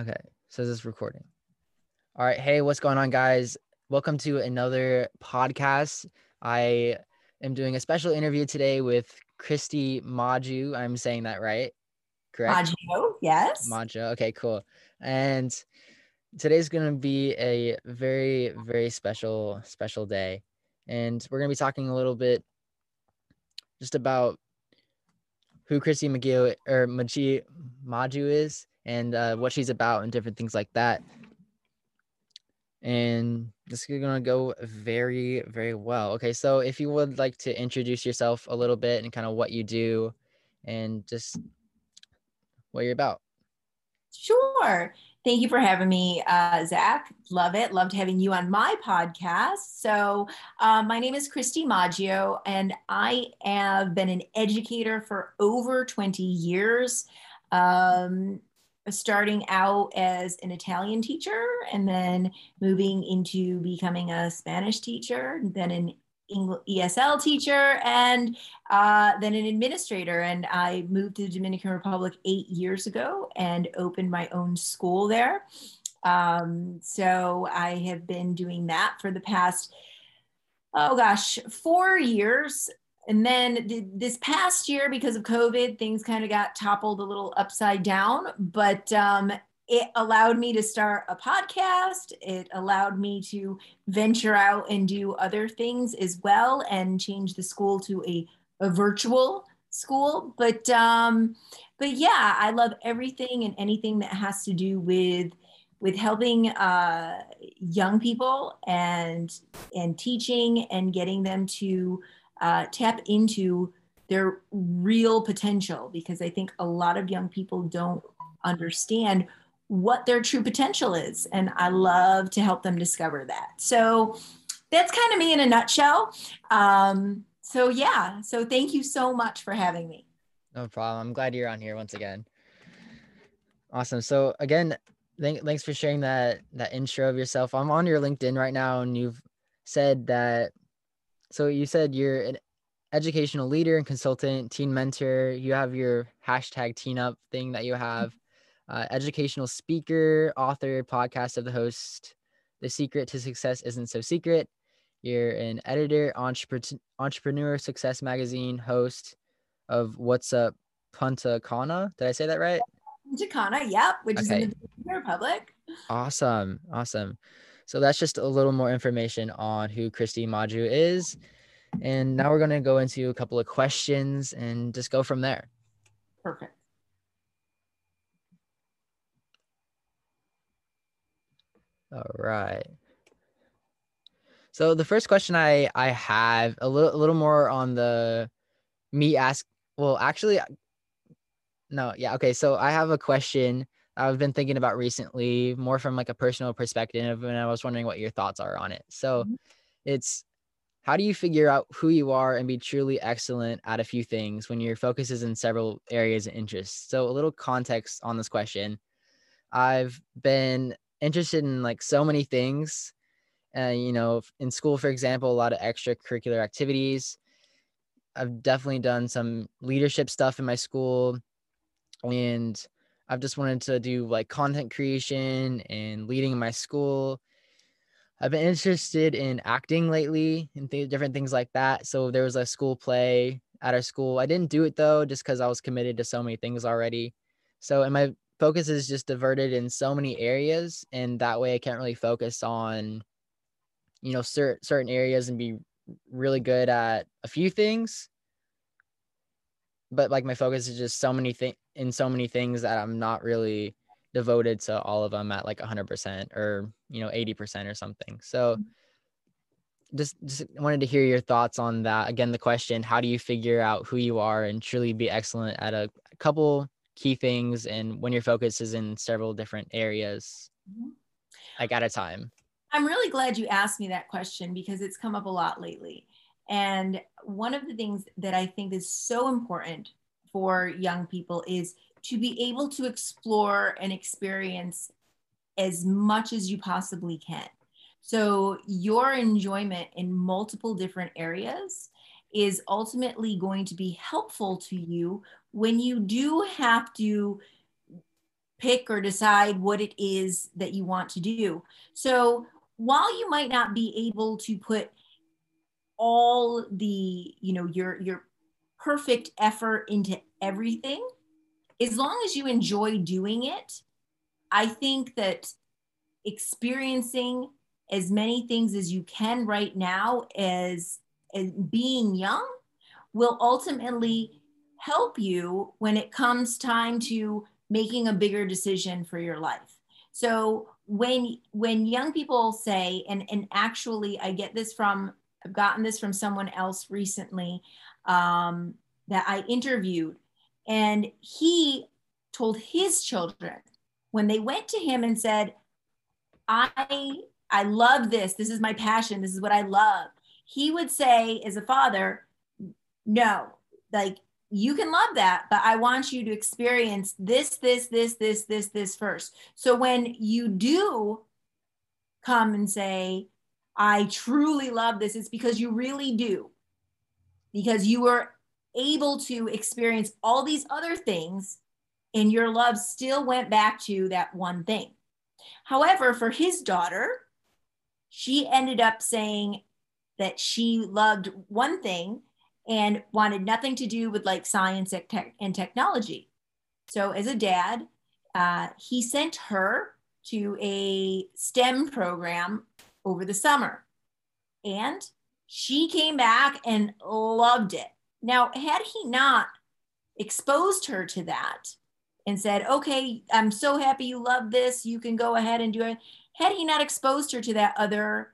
Okay, so this is recording. All right, hey, what's going on, guys? Welcome to another podcast. I am doing a special interview today with Christy Maju. I'm saying that right, correct? Maggio, yes. Maju. Okay, cool. And today's going to be a very, very special day. And we're going to be talking a little bit just about who Christy Maju is and what she's about and different things like that. And this is going to go very, very well. Okay, so if you would like to introduce yourself a little bit and kind of what you do and just what you're about. Sure. Thank you for having me, Zach. Love it. Loved having you on my podcast. So, my name is Christy Maggio, and I have been an educator for over 20 years. Starting out as an Italian teacher and then moving into becoming a Spanish teacher, then an ESL teacher, and then an administrator. And I moved to the Dominican Republic 8 years ago and opened my own school there. So I have been doing that for the past, 4 years. And then this past year, because of COVID, things kind of got toppled a little upside down. But it allowed me to start a podcast. It allowed me to venture out and do other things as well and change the school to a virtual school. But yeah, I love everything and anything that has to do with helping young people and teaching and getting them to tap into their real potential, because I think a lot of young people don't understand what their true potential is. And I love to help them discover that. So that's kind of me in a nutshell. So thank you so much for having me. No problem. I'm glad you're on here once again. Awesome. So again, thanks for sharing that intro of yourself. I'm on your LinkedIn right now, and you've said that. So you said you're an educational leader and consultant, teen mentor. You have your hashtag teen up thing that you have. Educational speaker, author, podcast of the host. The secret to success isn't so secret. You're an editor, entrepreneur success magazine, host of What's Up Punta Cana. Did I say that right? Jacana, yep, which is in the Okay. Dominican Republic. Awesome. So that's just a little more information on who Christy Maju is. And now we're going to go into a couple of questions and just go from there. Perfect. All right. So the first question I have a little more on the me ask. Well, actually, no. Yeah. Okay. So I have a question I've been thinking about recently, more from like a personal perspective, and I was wondering what your thoughts are on it. So it's, how do you figure out who you are and be truly excellent at a few things when your focus is in several areas of interest? So a little context on this question. I've been interested in like so many things. In school, for example, a lot of extracurricular activities. I've definitely done some leadership stuff in my school, and I've just wanted to do like content creation and leading in my school. I've been interested in acting lately and different things like that. So there was a school play at our school. I didn't do it though, just because I was committed to so many things already. So, and my focus is just diverted in so many areas, and that way I can't really focus on, certain areas and be really good at a few things. But like my focus is just so many things that I'm not really devoted to all of them at like 100% or 80% or something. So just wanted to hear your thoughts on that. Again, the question: how do you figure out who you are and truly be excellent at a couple key things, and when your focus is in several different areas, like at a time? I'm really glad you asked me that question because it's come up a lot lately. And one of the things that I think is so important for young people is to be able to explore and experience as much as you possibly can. So, your enjoyment in multiple different areas is ultimately going to be helpful to you when you do have to pick or decide what it is that you want to do. So while you might not be able to put all the, your perfect effort into everything, as long as you enjoy doing it, I think that experiencing as many things as you can right now as being young will ultimately help you when it comes time to making a bigger decision for your life. So when young people say, and actually I've gotten this from someone else recently, that I interviewed, and he told his children when they went to him and said, I love this. This is my passion. This is what I love. He would say, as a father, no, like, you can love that, but I want you to experience this first. So when you do come and say, I truly love this, it's because you really do, because you were able to experience all these other things and your love still went back to that one thing. However, for his daughter, she ended up saying that she loved one thing and wanted nothing to do with like science and technology. So as a dad, he sent her to a STEM program over the summer, and she came back and loved it. Now, had he not exposed her to that and said, okay, I'm so happy you love this, you can go ahead and do it. Had he not exposed her to that other,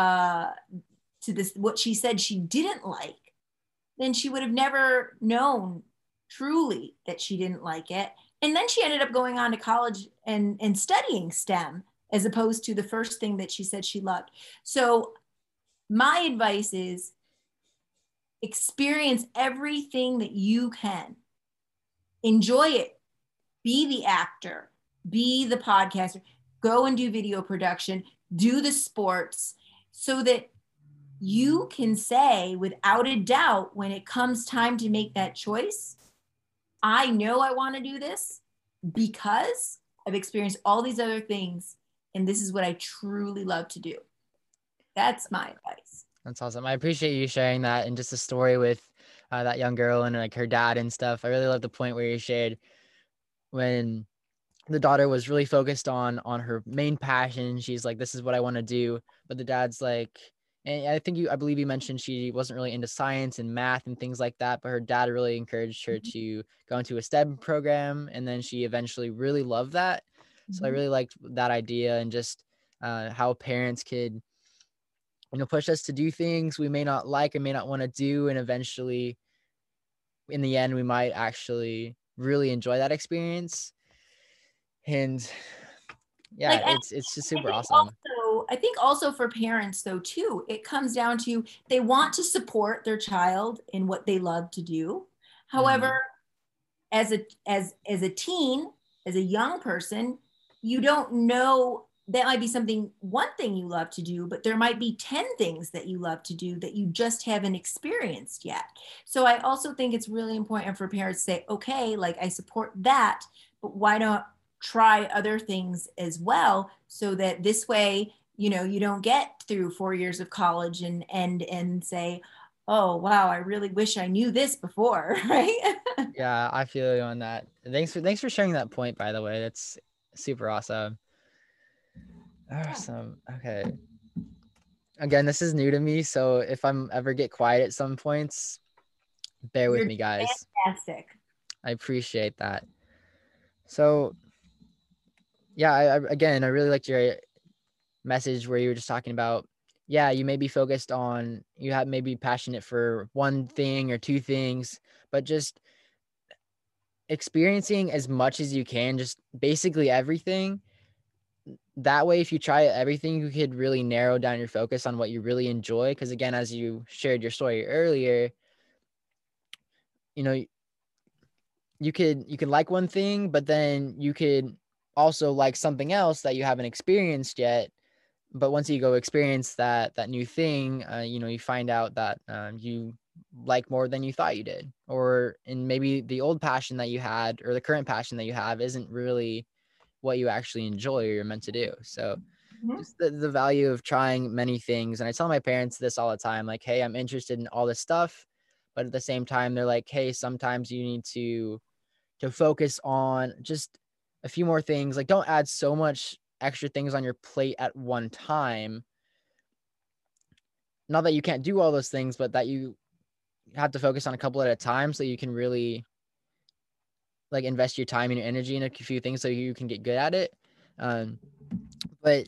to this, what she said she didn't like, then she would have never known truly that she didn't like it. And then she ended up going on to college and studying STEM as opposed to the first thing that she said she loved. So my advice is experience everything that you can. Enjoy it. Be the actor, be the podcaster, go and do video production, do the sports, so that you can say without a doubt when it comes time to make that choice, I know I want to do this because I've experienced all these other things and this is what I truly love to do. That's my advice. That's awesome. I appreciate you sharing that and just the story with that young girl and like her dad and stuff. I really love the point where you shared when the daughter was really focused on her main passion. She's like, this is what I want to do. But the dad's like, and I believe you mentioned she wasn't really into science and math and things like that, but her dad really encouraged her to go into a STEM program. And then she eventually really loved that. So I really liked that idea, and just how parents could, push us to do things we may not like and may not want to do. And eventually in the end, we might actually really enjoy that experience. And yeah, Like, it's just super awesome. I think also for parents though too, it comes down to they want to support their child in what they love to do. However, as a teen, as a young person, you don't know, that might be one thing you love to do, but there might be 10 things that you love to do that you just haven't experienced yet. So I also think it's really important for parents to say, okay, like, I support that, but why don't try other things as well, so that this way, you don't get through 4 years of college and say, oh wow, I really wish I knew this before. Right. Yeah, I feel you on that. Thanks for sharing that point, by the way. That's super awesome. Awesome. Okay. Again, this is new to me, so if I'm ever get quiet at some points, bear with You're me, guys. fantastic. I appreciate that. So yeah, again, I really liked your message where you were just talking about, yeah, you may be focused on, you have maybe passionate for one thing or two things, but just experiencing as much as you can, just basically everything. That way, if you try everything, you could really narrow down your focus on what you really enjoy. Because again, as you shared your story earlier, you know, you could like one thing, but then you could also like something else that you haven't experienced yet. But once you go experience that new thing, you find out that you like more than you thought you did, or and maybe the old passion that you had or the current passion that you have isn't really what you actually enjoy or you're meant to do. So Mhm. just the value of trying many things. And I tell my parents this all the time, like, hey, I'm interested in all this stuff. But at the same time, they're like, hey, sometimes you need to focus on just a few more things. Like, don't add so much extra things on your plate at one time. Not that you can't do all those things, but that you have to focus on a couple at a time so you can really like invest your time and your energy in a few things so you can get good at it. But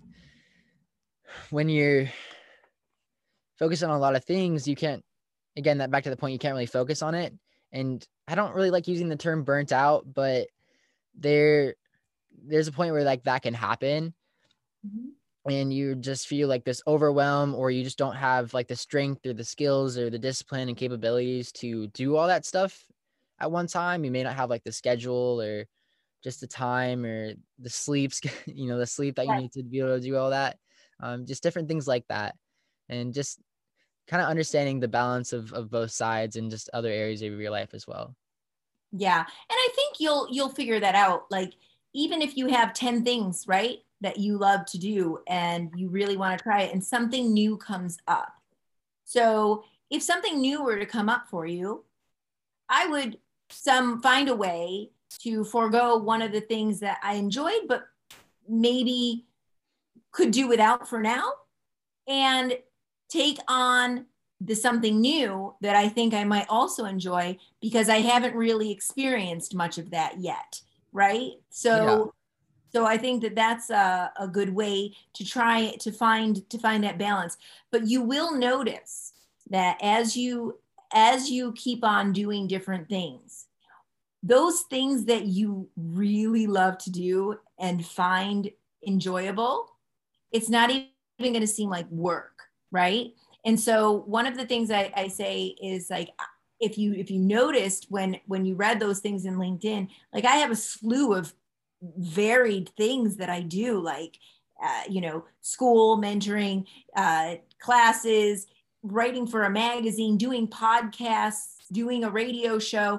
when you're focusing on a lot of things, you can't, again, that back to the point, you can't really focus on it. And I don't really like using the term burnt out, but there's a point where like that can happen. Mhm. And you just feel like this overwhelm, or you just don't have like the strength or the skills or the discipline and capabilities to do all that stuff at one time. You may not have like the schedule or just the time or the sleep, the sleep that you Right. need to be able to do all that. Just different things like that. And just kind of understanding the balance of both sides and just other areas of your life as well. Yeah. And I think you'll figure that out. Like, even if you have 10 things, right, that you love to do and you really want to try it and something new comes up. So if something new were to come up for you, I would find a way to forego one of the things that I enjoyed, but maybe could do without for now, and take on the something new that I think I might also enjoy because I haven't really experienced much of that yet, right? Yeah. So I think that that's a good way to try to find that balance. But you will notice that as you keep on doing different things, those things that you really love to do and find enjoyable, it's not even going to seem like work, right? And so one of the things I say is like, if you noticed when you read those things in LinkedIn, like I have a slew of varied things that I do, like school, mentoring, classes, writing for a magazine, doing podcasts, doing a radio show,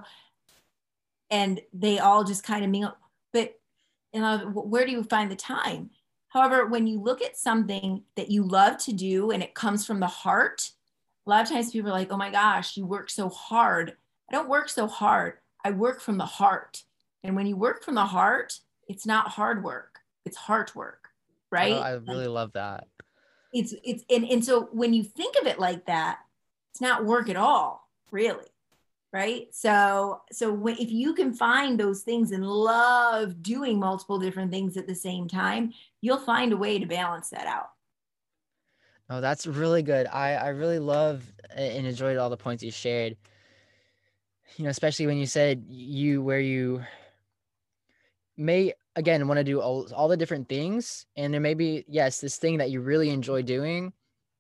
and they all just kind of mingle. But where do you find the time? However, when you look at something that you love to do and it comes from the heart, a lot of times people are like, oh my gosh, you work so hard. I don't work so hard. I work from the heart. And when you work from the heart, it's not hard work, it's heart work, Oh, right? I really love that. And so when you think of it like that, it's not work at all, really, right? So if you can find those things and love doing multiple different things at the same time, you'll find a way to balance that out. Oh, that's really good. I really love and enjoyed all the points you shared. Especially when you said where you may again want to do all the different things, and there may be, yes, this thing that you really enjoy doing,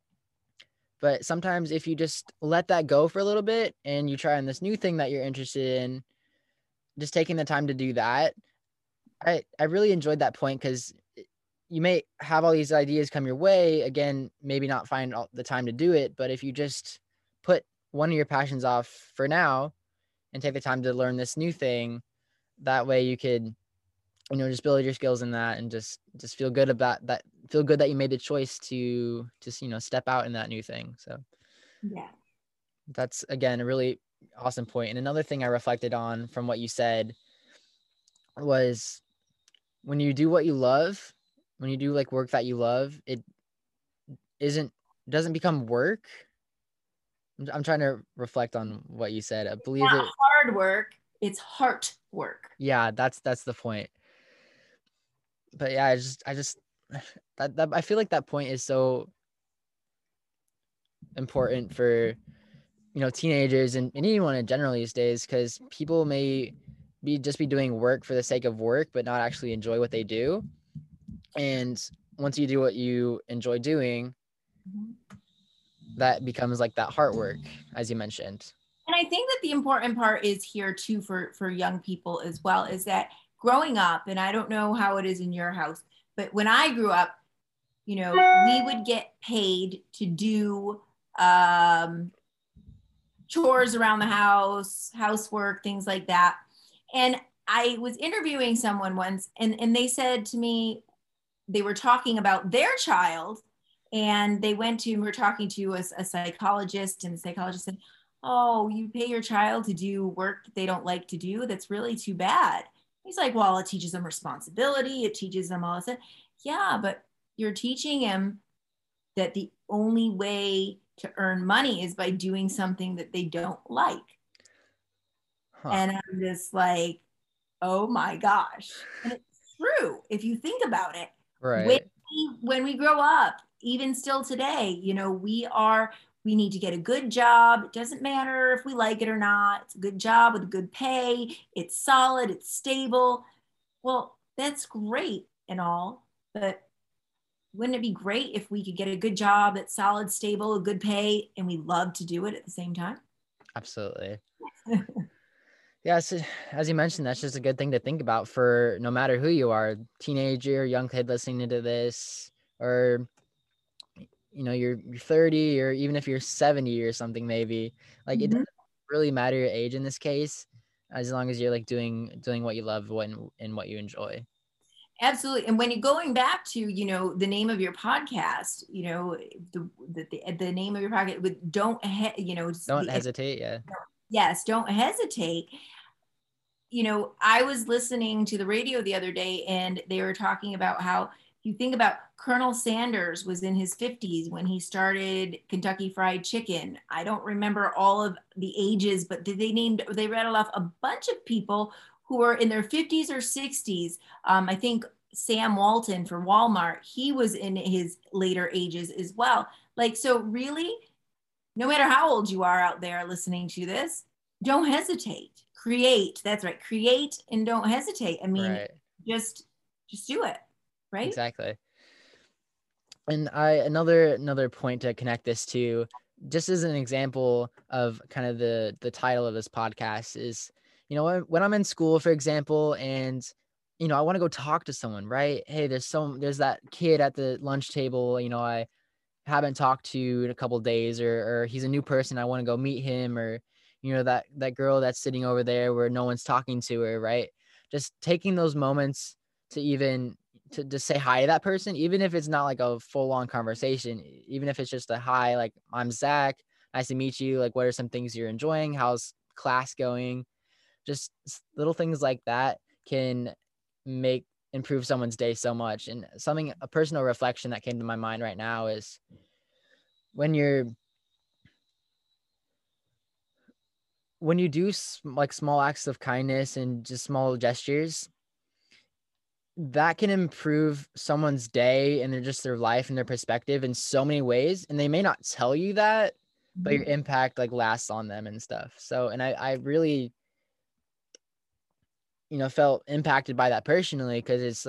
but sometimes if you just let that go for a little bit and you try on this new thing that you're interested in, just taking the time to do that. I really enjoyed that point, because you may have all these ideas come your way, again, maybe not find all the time to do it, but if you just put one of your passions off for now and take the time to learn this new thing, that way you could just build your skills in that, and just feel good about that, feel good that you made the choice to just step out in that new thing. So Yeah. that's, again, a really awesome point. And another thing I reflected on from what you said was, when you do what you love, when you do like work that you love, it doesn't become work. I'm trying to reflect on what you said. I believe Not it. hard work, it's heart work. Yeah, that's the point. But yeah, I just that I feel like that point is so important for teenagers and anyone in general these days, because people may be doing work for the sake of work but not actually enjoy what they do. And once you do what you enjoy doing, Mhm. that becomes like that heart work, as you mentioned. And I think that the important part is here too for young people as well, is that growing up, and I don't know how it is in your house, but when I grew up, we would get paid to do um, chores around the house, housework, things like that. And I was interviewing someone once, and they said to me, they were talking about their child, and they were talking to a psychologist, and the psychologist said, oh, you pay your child to do work that they don't like to do? That's really too bad. He's like, well, it teaches them responsibility. It teaches them all this. Yeah, but you're teaching him that the only way to earn money is by doing something that they don't like. Huh. And I'm just like, oh my gosh. And it's true. If you think about it, when Right. when we grow up, even still today, we need to get a good job. It doesn't matter if we like it or not. It's a good job with good pay. It's solid, it's stable. Well, that's great and all, but wouldn't it be great if we could get a good job that's solid, stable, a good pay, and we love to do it at the same time? Absolutely. Yeah, so as you mentioned, that's just a good thing to think about for no matter who you are, teenager, young kid listening to this, or you're 30, or even if you're 70 or something, maybe. Like, it Mhm. doesn't really matter your age in this case, as long as you're like doing what you love and what you enjoy. Absolutely. And when you're going back to, the name of your podcast, the name of your podcast with Don't hesitate. Yeah. yes, don't hesitate. I was listening to the radio the other day, and they were talking about how you think about Colonel Sanders was in his 50s when he started Kentucky Fried Chicken. I don't remember all of the ages, but they rattled off a bunch of people who were in their 50s or 60s. I think Sam Walton for Walmart, he was in his later ages as well. Like, so really, no matter how old you are out there listening to this, don't hesitate. Create. That's right. Create and don't hesitate. I mean, Right. just just do it. Right? Exactly. And another point to connect this to, just as an example of kind of the title of this podcast is, when I'm in school, for example, and I want to go talk to someone, right? Hey, there's that kid at the lunch table, I haven't talked to in a couple of days, or he's a new person, I want to go meet him, or that girl that's sitting over there where no one's talking to her, right? Just taking those moments to even to just say hi to that person, even if it's not like a full-on conversation, even if it's just a hi, like, I'm Zach, nice to meet you, like, what are some things you're enjoying, how's class going? Just little things like that can make improve someone's day so much. And a personal reflection that came to my mind right now is, when you do like small acts of kindness and just small gestures, that can improve someone's day and their life and their perspective in so many ways. And they may not tell you that, but your impact like lasts on them and stuff. So, and I really, felt impacted by that personally, because it's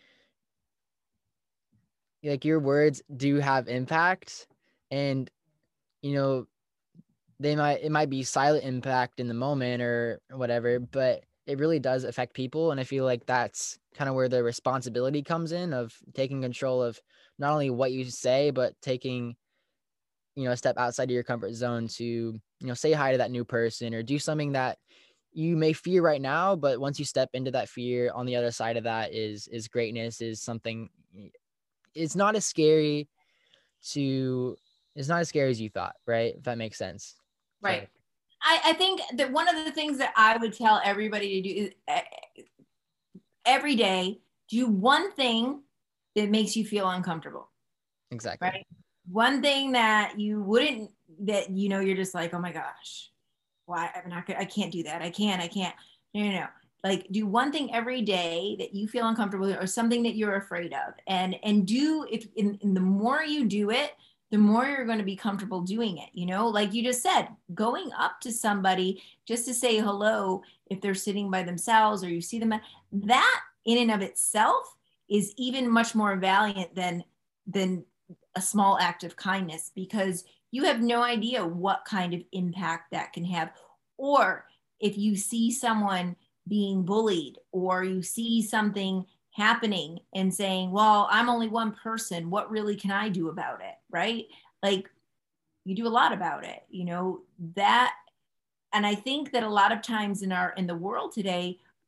like your words do have impact, and, you know, it might be silent impact in the moment or whatever, but it really does affect people. And I feel like that's kind of where the responsibility comes in, of taking control of not only what you say, but taking, a step outside of your comfort zone to, say hi to that new person, or do something that you may fear right now, but once you step into that fear, on the other side of that is greatness, is something. It's not as scary it's not as scary as you thought, right? If that makes sense. Right. So I think that one of the things that I would tell everybody to do is every day, do one thing that makes you feel uncomfortable. exactly. Right. One thing that you wouldn't, that, you're just like, oh my gosh, why? I'm not, I can't do that. I can't. No, no, no. Like, do one thing every day that you feel uncomfortable with, or something that you're afraid of. And do, if in the more you do it, the more you're going to be comfortable doing it. Like you just said, going up to somebody just to say hello, if they're sitting by themselves or you see them, that in and of itself is even much more valiant than a small act of kindness, because you have no idea what kind of impact that can have. Or if you see someone being bullied, or you see something happening and saying, well, I'm only one person, what really can I do about it? Right? Like, you do a lot about it, that. And I think that a lot of times in the world today,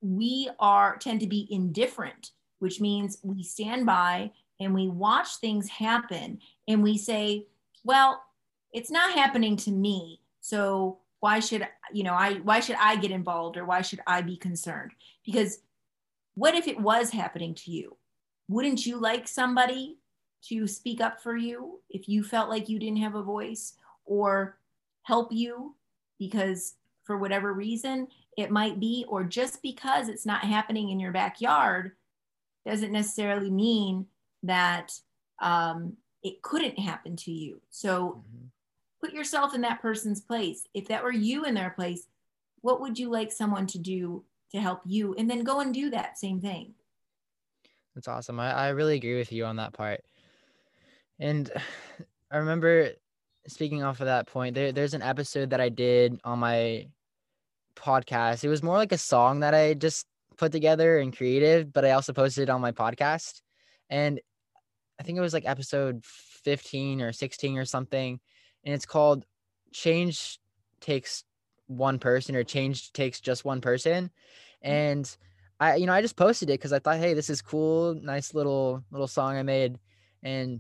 we tend to be indifferent, which means we stand by and we watch things happen and we say, well, it's not happening to me. So why should, why should I get involved, or why should I be concerned? Because what if it was happening to you? Wouldn't you like somebody to speak up for you if you felt like you didn't have a voice, or help you because for whatever reason it might be, or just because it's not happening in your backyard doesn't necessarily mean that it couldn't happen to you. So put yourself in that person's place. If that were you in their place, what would you like someone to do to help you? And then go and do that same thing. That's awesome. I really agree with you on that part. And I remember, speaking off of that point, there's an episode that I did on my podcast. It was more like a song that I just put together and created, but I also posted it on my podcast. And I think it was like episode 15 or 16 or something. And it's called Change Takes One Person, or Change Takes Just One Person. And I just posted it because I thought, hey, this is cool. Nice little song I made. And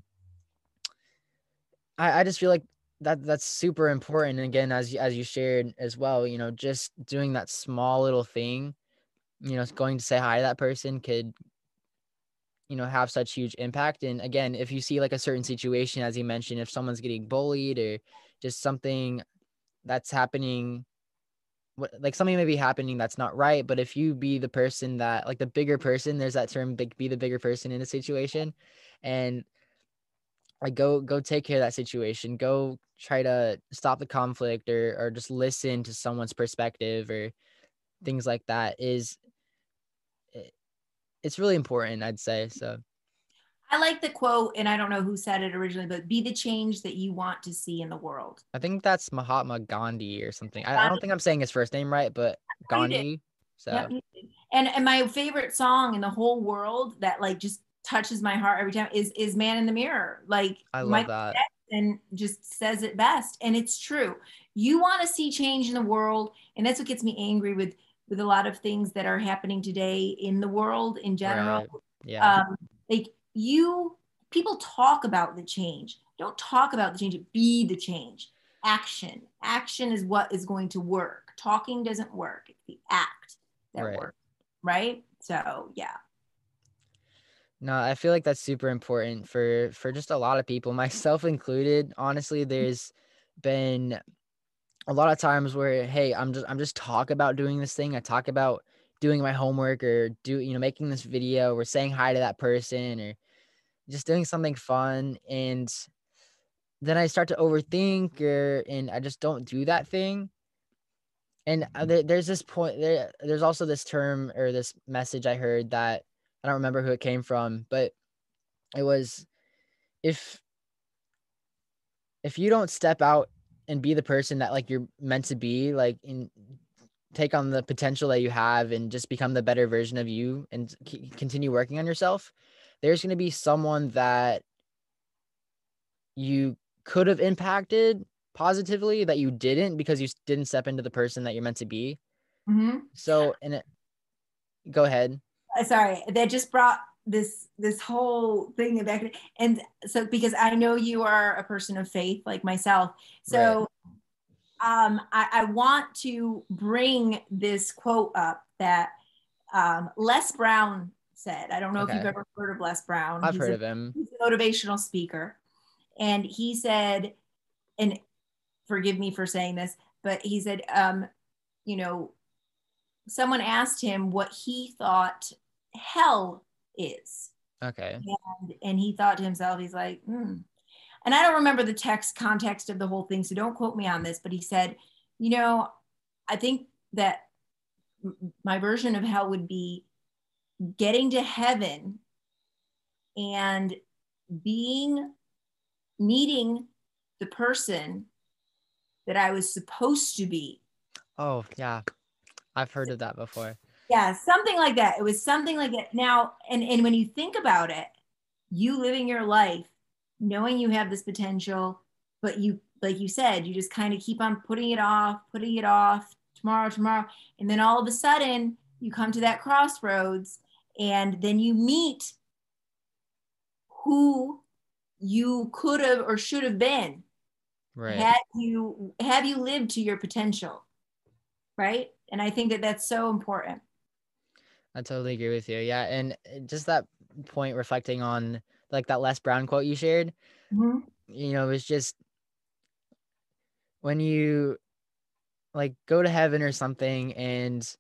I just feel like that's super important. And again, as you shared as well, just doing that small little thing, going to say hi to that person could, have such huge impact. And again, if you see like a certain situation, as you mentioned, if someone's getting bullied or just something that's happening, like something may be happening that's not right, but if you be the person that, like the bigger person, there's that term, be the bigger person in a situation, and like go take care of that situation, go try to stop the conflict, or just listen to someone's perspective or things like that, it's really important, I'd say. So I like the quote, and I don't know who said it originally, but be the change that you want to see in the world. I think that's Mahatma Gandhi or something. I don't think I'm saying his first name right, but Gandhi. So Yep. And my favorite song in the whole world that like just touches my heart every time is Man in the Mirror. Like I love Michael that. Jackson just says it best. And it's true. You want to see change in the world. And that's what gets me angry with a lot of things that are happening today in the world in general. Right. Yeah. Like people talk about the change. Don't talk about the change, be the change. Action is what is going to work. Talking doesn't work. It's the act that Right. works, right? So yeah. No, I feel like that's super important for just a lot of people, myself included. Honestly, there's been a lot of times where, hey, I'm just talk about doing this thing. I talk about doing my homework, or making this video, or saying hi to that person, or just doing something fun, and then I start to overthink, and I just don't do that thing. And there's this point there's also this term, or this message I heard, that I don't remember who it came from, but it was, if you don't step out and be the person that like you're meant to be, like, in take on the potential that you have and just become the better version of you, and continue working on yourself, there's going to be someone that you could have impacted positively that you didn't, because you didn't step into the person that you're meant to be. Mm-hmm. So, go ahead. Sorry, that just brought this whole thing back. And so because I know you are a person of faith like myself, Right. so I want to bring this quote up that Les Brown said. I don't know if you've Okay. ever heard of Les Brown. I've heard of him. He's a motivational speaker. And he said, and forgive me for saying this, but he said, someone asked him what he thought hell is. Okay. And he thought to himself, he's like, And I don't remember the context of the whole thing, so don't quote me on this, but he said, I think that my version of hell would be getting to heaven and meeting the person that I was supposed to be. Oh, yeah. I've heard of that before. Yeah, something like that. It was something like that. Now, and when you think about it, you living your life knowing you have this potential, but you, like you said, you just kind of keep on putting it off tomorrow. And then all of a sudden you come to that crossroads, and then you meet who you could have or should have been Right. had you lived to your potential, right? And I think that that's so important. I totally agree with you. Yeah. And just that point reflecting on like that Les Brown quote you shared, Mhm. it's just when you like go to heaven or something and,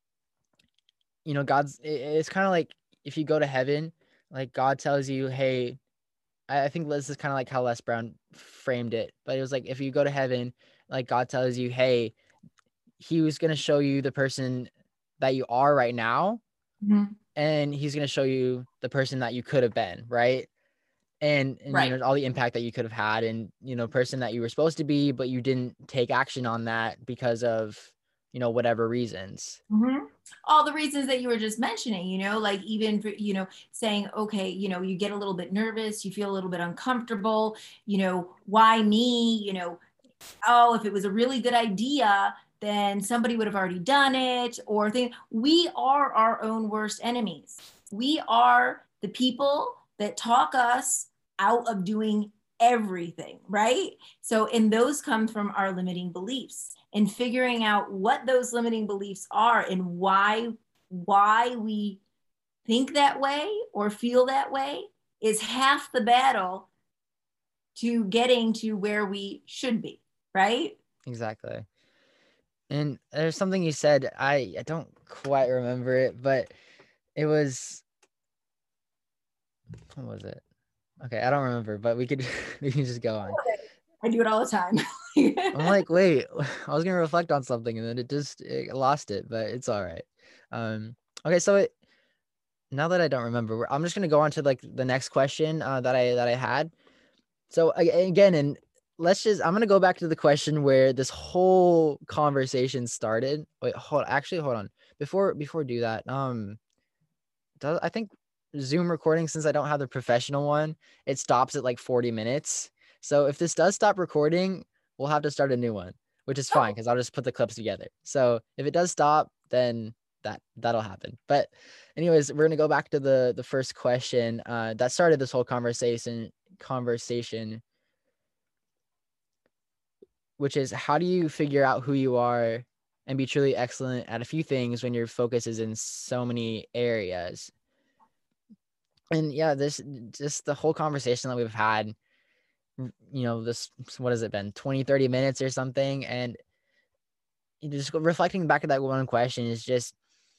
it's kind of like if you go to heaven, like God tells you, hey, I think this is kind of like how Les Brown framed it, but it was like if you go to heaven, like God tells you, hey, he was going to show you the person that you are right now, Mhm. and he's going to show you the person that you could have been, right? And Right. all the impact that you could have had, and person that you were supposed to be, but you didn't take action on that because of whatever reasons. Mm-hmm. All the reasons that you were just mentioning, like even for, saying, okay, you get a little bit nervous, you feel a little bit uncomfortable, why me, oh, if it was a really good idea, then somebody would have already done it, or think we are our own worst enemies. We are the people that talk us out of doing everything, right? So, and those come from our limiting beliefs, and figuring out what those limiting beliefs are and why we think that way or feel that way is half the battle to getting to where we should be, right? Exactly. And there's something you said, I don't quite remember it, but it was, what was it? Okay, I don't remember, but we could we can just go on. I do it all the time. I'm like, wait, I was gonna reflect on something and then it lost it, but it's all right. Okay, so now that I don't remember, I'm just gonna go on to like the next question that I had. So again, and I'm gonna go back to the question where this whole conversation started. Wait, hold on. Before we do that, I think Zoom recording, since I don't have the professional one, it stops at like 40 minutes. So if this does stop recording, we'll have to start a new one, which is fine because I'll just put the clips together. So if it does stop, then that'll happen. But anyways, we're gonna go back to the first question that started this whole conversation, which is how do you figure out who you are and be truly excellent at a few things when your focus is in so many areas? And yeah, this just the whole conversation that we've had, this, what has it been, 20-30 minutes or something? And just reflecting back at that one question is just,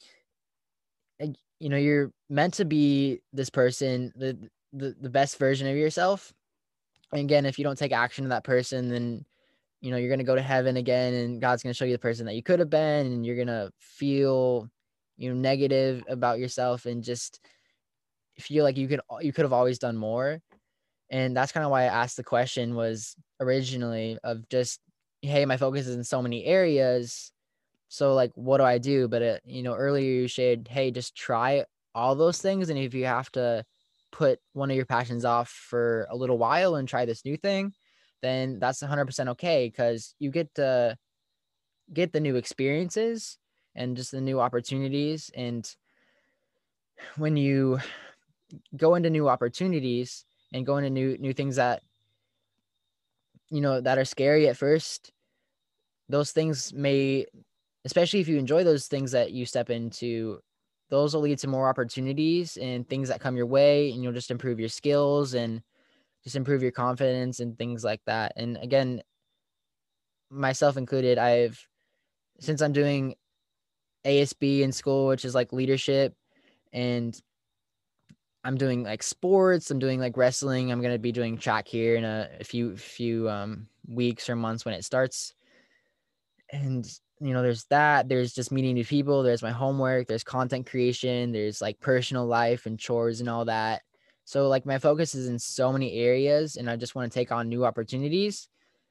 you're meant to be this person, the best version of yourself. And again, if you don't take action to that person, then you're going to go to heaven again, and God's going to show you the person that you could have been, and you're going to feel negative about yourself and just feel like you could have always done more. And that's kind of why I asked the question, was originally of just, hey, my focus is in so many areas. So like, what do I do? But earlier you shared, hey, just try all those things. And if you have to put one of your passions off for a little while and try this new thing, then that's 100% okay. Cause you get to get the new experiences and just the new opportunities. And when you go into new opportunities and go into new things that that are scary at first, those things may, especially if you enjoy those things that you step into, those will lead to more opportunities and things that come your way, and you'll just improve your skills and just improve your confidence and things like that. And again, myself included, since I'm doing ASB in school, which is like leadership, and I'm doing like sports, I'm doing like wrestling, I'm going to be doing track here in a few weeks or months when it starts. And there's just meeting new people, there's my homework, there's content creation, there's like personal life and chores and all that. So like my focus is in so many areas, and I just want to take on new opportunities.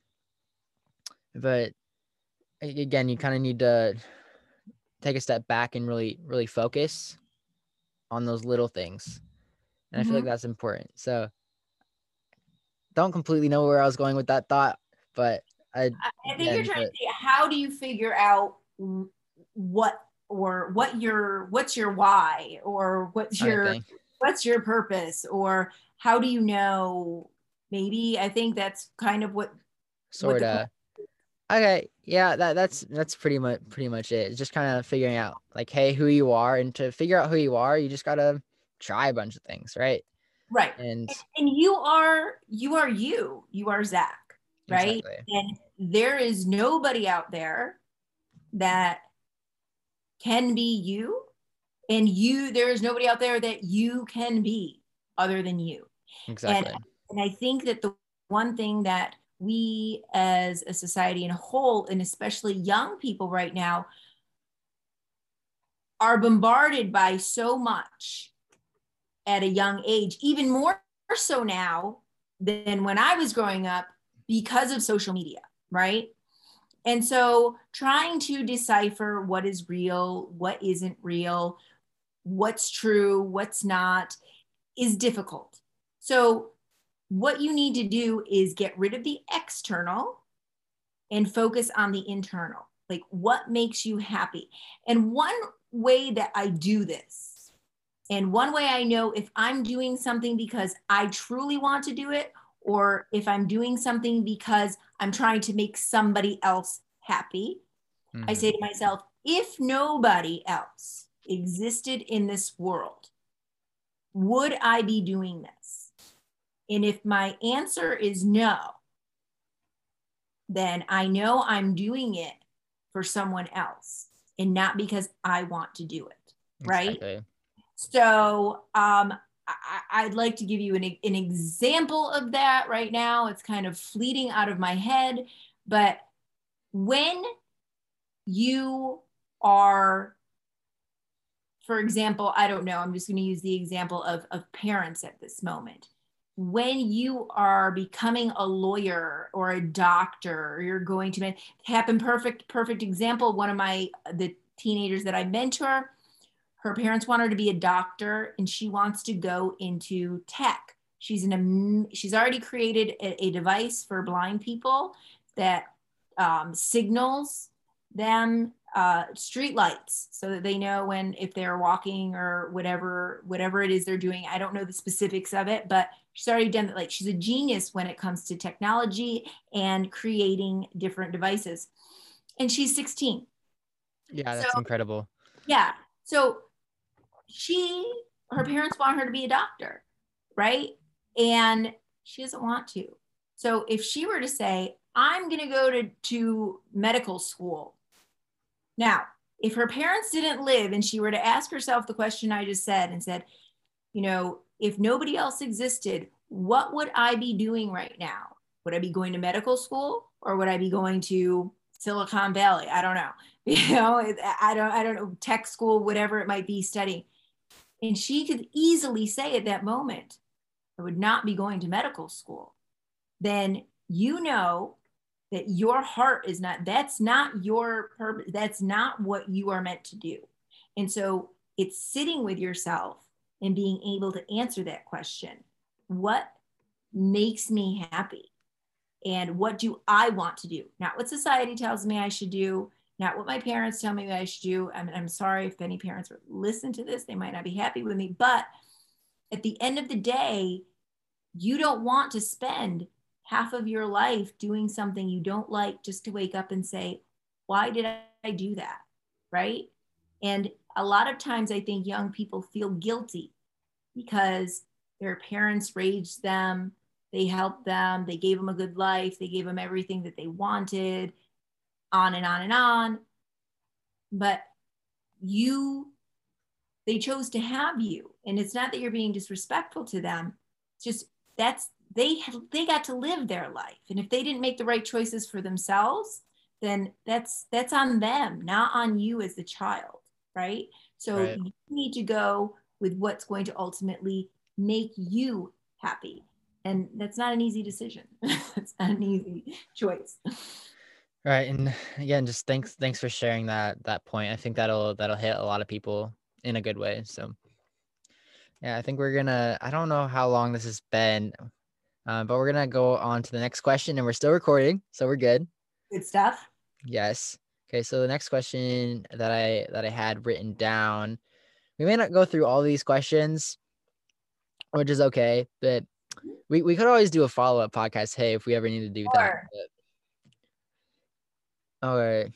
But again, you kind of need to take a step back and really really focus on those little things. And I feel like Mhm. that's important. So don't completely know where I was going with that thought, but I think you're trying to say, how do you figure out what what's your why, or Kind of thing. what's your purpose, or how do you know? Maybe I think that's kind of what Sort the of. Okay. Yeah, that's pretty much it. It's just kind of figuring out like, hey, who you are, and to figure out who you are, you just gotta try a bunch of things, right? right. And And you are Zach, right? exactly. And there is nobody out there that can be you, and there is nobody out there that you can be other than you. and Exactly. and I think that the one thing that we as a society in a whole, and especially young people right now, are bombarded by so much at a young age, even more so now than when I was growing up, because of social media, right? And so trying to decipher what is real, what isn't real, what's true, what's not, is difficult. So what you need to do is get rid of the external and focus on the internal. Like, what makes you happy? And one way that I do this, and one way I know if I'm doing something because I truly want to do it, or if I'm doing something because I'm trying to make somebody else happy, I Mm-hmm. say to myself, if nobody else existed in this world, would I be doing this? And if my answer is no, then I know I'm doing it for someone else and not because I want to do it. Right. Exactly. So I'd like to give you an example of that right now. It's kind of fleeting out of my head, but when you are, for example, I don't know, I'm just going to use the example of parents at this moment. When you are becoming a lawyer or a doctor, or you're going to happen, perfect example. One of the teenagers that I mentor, her parents want her to be a doctor and she wants to go into tech. She's already created a device for blind people that signals them street lights so that they know if they're walking or whatever it is they're doing. I don't know the specifics of it, but she's already done that. Like, she's a genius when it comes to technology and creating different devices. And she's 16. Yeah, So that's incredible. yeah. So her parents want her to be a doctor, right? And she doesn't want to. So if she were to say, I'm going to go to medical school. Now, if her parents didn't live and she were to ask herself the question I just said and said, if nobody else existed, what would I be doing right now? Would I be going to medical school, or would I be going to Silicon Valley? I don't know. I don't know, tech school, whatever it might be, studying. And she could easily say at that moment, I would not be going to medical school. Then you know that your heart is not, that's not your purpose. That's not what you are meant to do. And so it's sitting with yourself and being able to answer that question. What makes me happy? And what do I want to do? Not what society tells me I should do, not what my parents tell me I should do. I'm sorry if any parents listen to this, they might not be happy with me. But at the end of the day, you don't want to spend half of your life doing something you don't like just to wake up and say, why did I do that? Right. And a lot of times I think young people feel guilty because their parents raised them, they helped them, they gave them a good life, they gave them everything that they wanted, on and on and on. But they chose to have you. And it's not that you're being disrespectful to them. It's just they got to live their life. And if they didn't make the right choices for themselves, then that's on them, not on you as the child, right? So Right. you need to go with what's going to ultimately make you happy. And that's not an easy decision. It's not an easy choice. Right. And again, just thanks for sharing that point. I think that'll hit a lot of people in a good way. So yeah, I think I don't know how long this has been, but we're gonna go on to the next question, and we're still recording, so we're good. Good stuff. Yes. Okay, so the next question that I had written down, we may not go through all these questions, which is okay, but we could always do a follow-up podcast, hey, if we ever need to do that. Sure. But, all right.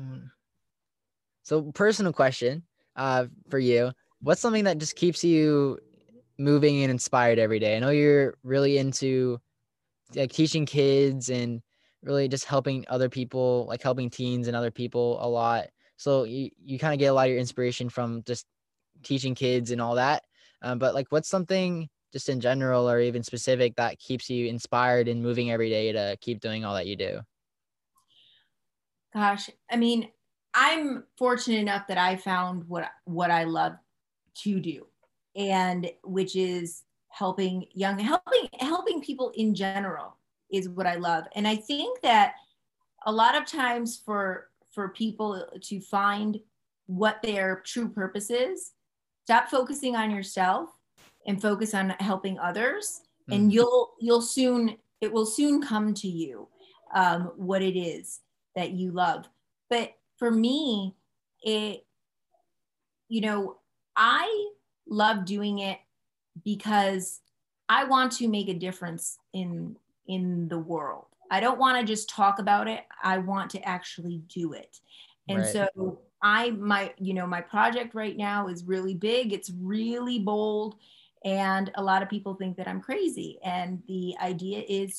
So personal question for you. What's something that just keeps you moving and inspired every day? I know you're really into like teaching kids and really just helping other people, like helping teens and other people a lot. So you kind of get a lot of your inspiration from just teaching kids and all that. But like, what's something just in general or even specific that keeps you inspired and moving every day to keep doing all that you do? Gosh, I mean, I'm fortunate enough that I found what I love to do, and which is helping people in general is what I love. And I think that a lot of times for people to find what their true purpose is, stop focusing on yourself and focus on helping others, and you'll soon it will soon come to you what it is that you love. But for me, it you know, I love doing it because I want to make a difference in the world. I don't want to just talk about it. I want to actually do it. And Right. so my project right now is really big. It's really bold, and a lot of people think that I'm crazy. And the idea is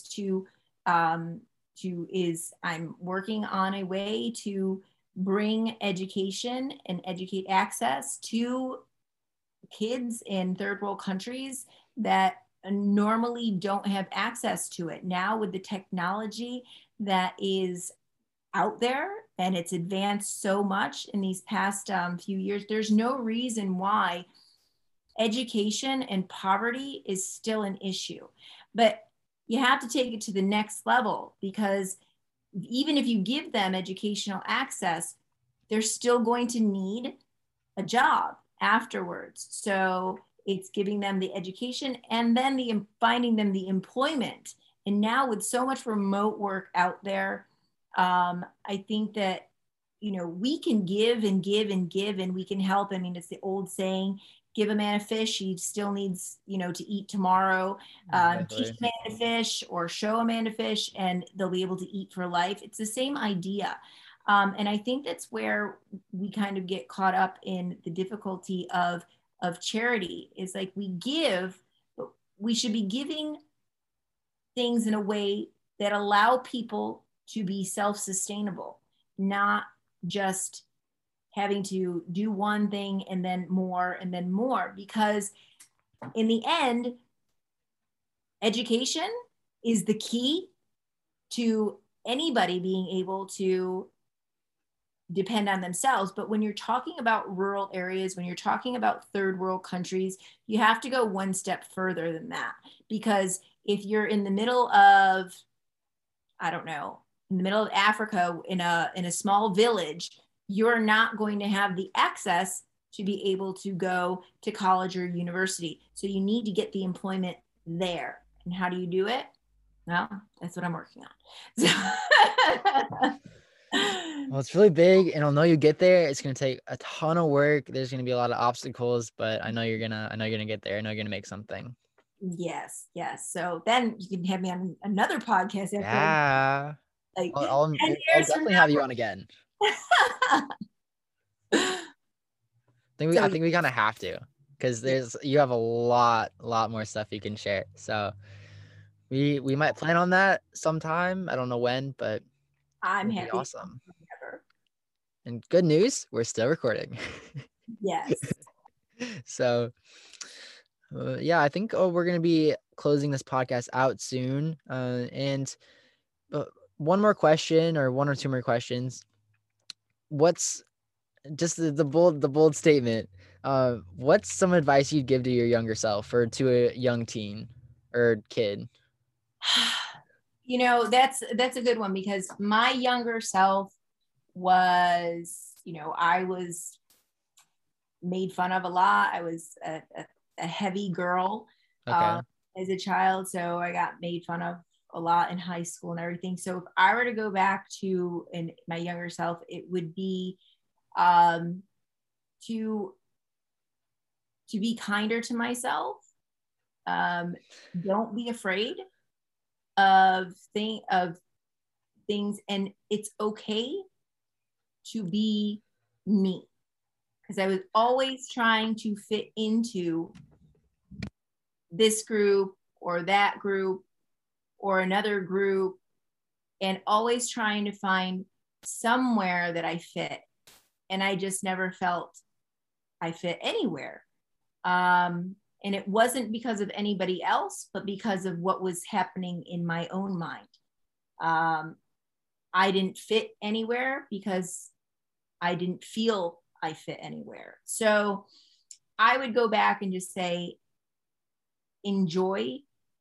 I'm working on a way to bring education and educate access to kids in third world countries that normally don't have access to it. Now, with the technology that is out there and it's advanced so much in these past few years, there's no reason why education and poverty is still an issue. But you have to take it to the next level, because even if you give them educational access, they're still going to need a job afterwards. So it's giving them the education and then finding them the employment. And now with so much remote work out there, I think that we can give and give and give, and we can help. I mean, it's the old saying: give a man a fish, he still needs to eat tomorrow. Teach Exactly. a man to fish or show a man to fish, and they'll be able to eat for life. It's the same idea. And I think that's where we kind of get caught up in the difficulty of charity. Is like we give, but we should be giving things in a way that allow people to be self-sustainable, not just having to do one thing and then more and then more. Because in the end, education is the key to anybody being able to depend on themselves. But when you're talking about rural areas, when you're talking about third world countries, you have to go one step further than that. Because if you're in the middle of, I don't know, in the middle of Africa in a small village, you're not going to have the access to be able to go to college or university. So you need to get the employment there. And how do you do it? Well, that's what I'm working on. Well, it's really big, and I'll know you get there. It's gonna take a ton of work. There's gonna be a lot of obstacles, but I know you're gonna get there. I know you're gonna make something. Yes, yes. So then you can have me on another podcast after Yeah. like I'll 10 I'll years from definitely have you on again. now. I So think we kind of have to, because you have a lot more stuff you can share. So we might plan on that sometime. I don't know when, but I'm it'll be happy to awesome. come whenever. And good news, we're still recording. Yes. So yeah, I think we're gonna be closing this podcast out soon. And one more question, or one or two more questions. What's just the bold statement? What's some advice you'd give to your younger self or to a young teen or kid? That's a good one, because my younger self was, I was made fun of a lot. I was a heavy girl Okay. as a child, so I got made fun of a lot in high school and everything. So if I were to go back to my younger self, it would be to be kinder to myself. Don't be afraid of things, and it's okay to be me, because I was always trying to fit into this group or that group or another group, and always trying to find somewhere that I fit, and I just never felt I fit anywhere. And it wasn't because of anybody else, but because of what was happening in my own mind. I didn't fit anywhere because I didn't feel I fit anywhere. So I would go back and just say, enjoy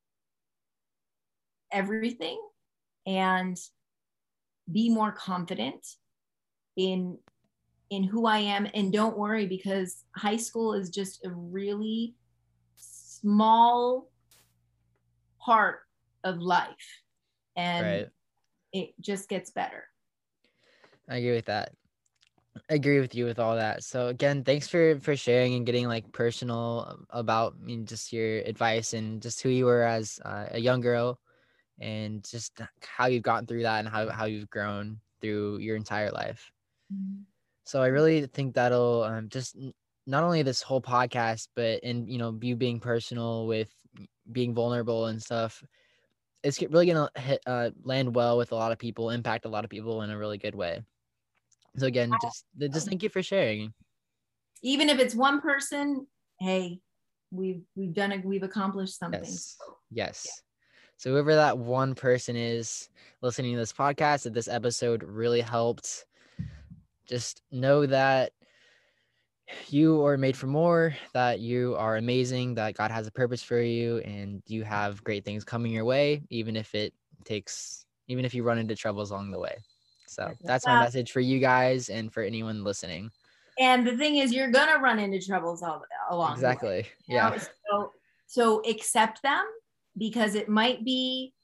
everything and be more confident in who I am. And don't worry, because high school is just a really small part of life, and Right. it just gets better. I agree with that. I agree with you with all that. So again, thanks for sharing and getting like personal about, I mean, just your advice and just who you were as a young girl, and just how you've gotten through that and how you've grown through your entire life. Mm-hmm. So I really think that'll just not only this whole podcast, but in, you know, you being personal with being vulnerable and stuff, it's really gonna land well with a lot of people, impact a lot of people in a really good way. So again, just thank you for sharing. Even if it's one person, hey, we've done it, we've accomplished something. Yes. Yes. So whoever that one person is listening to this podcast, that this episode really helped, just know that you are made for more, that you are amazing, that God has a purpose for you, and you have great things coming your way, even if you run into troubles along the way. So that's my message for you guys and for anyone listening. And the thing is, you're gonna run into troubles all along Exactly. the way. Yeah. So accept them, because it might be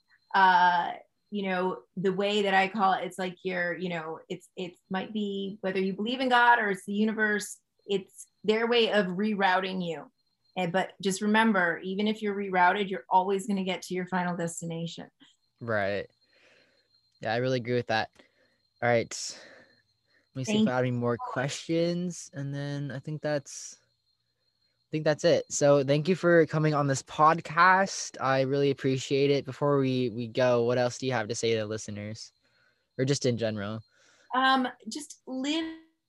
the way that I call it, it's like it might be, whether you believe in God or it's the universe, it's their way of rerouting you. But just remember, even if you're rerouted, you're always going to get to your final destination. Right. Yeah, I really agree with that. All right. Let me see if I have any more questions, and then I think that's it. So thank you for coming on this podcast. I really appreciate it. Before we go, what else do you have to say to listeners, or just in general? Just live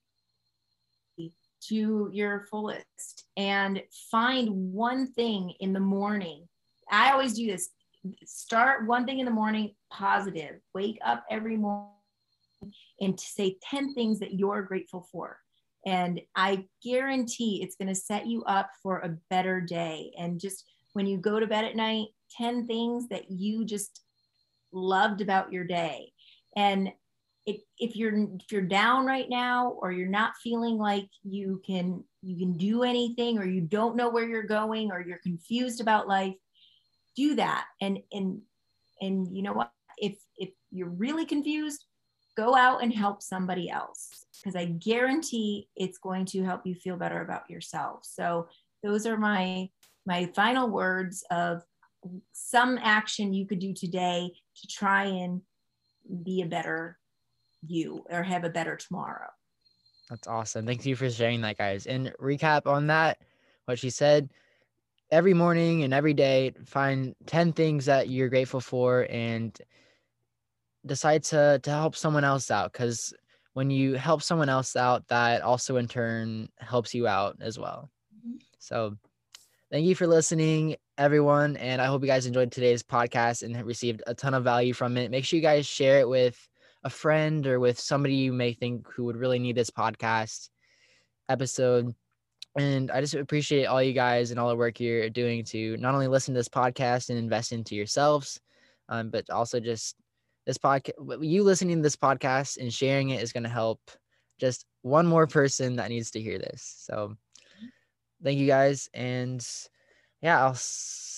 to your fullest and find one thing in the morning. I always do this. Start one thing in the morning, positive. Wake up every morning and to say 10 things that you're grateful for. And I guarantee it's going to set you up for a better day. And just when you go to bed at night, 10 things that you just loved about your day. And if you're down right now, or you're not feeling like you can do anything, or you don't know where you're going, or you're confused about life, do that. And you know what? If you're really confused, go out and help somebody else, because I guarantee it's going to help you feel better about yourself. So those are my final words of some action you could do today to try and be a better you, or have a better tomorrow. That's awesome. Thank you for sharing that, guys. And recap on that, what she said: every morning and every day, find 10 things that you're grateful for and decide to help someone else out, because when you help someone else out, that also in turn helps you out as well. So thank you for listening, everyone, and I hope you guys enjoyed today's podcast and have received a ton of value from it. Make sure you guys share it with a friend or with somebody you may think who would really need this podcast episode. And I just appreciate all you guys and all the work you're doing to not only listen to this podcast and invest into yourselves, but also just this podcast. You listening to this podcast and sharing it is going to help just one more person that needs to hear this. So thank you guys. And yeah, I'll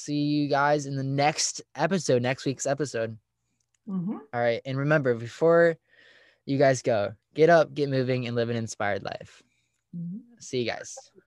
see you guys in the next week's episode. Mm-hmm. All right. And remember, before you guys go, get up, get moving, and live an inspired life. Mm-hmm. See you guys.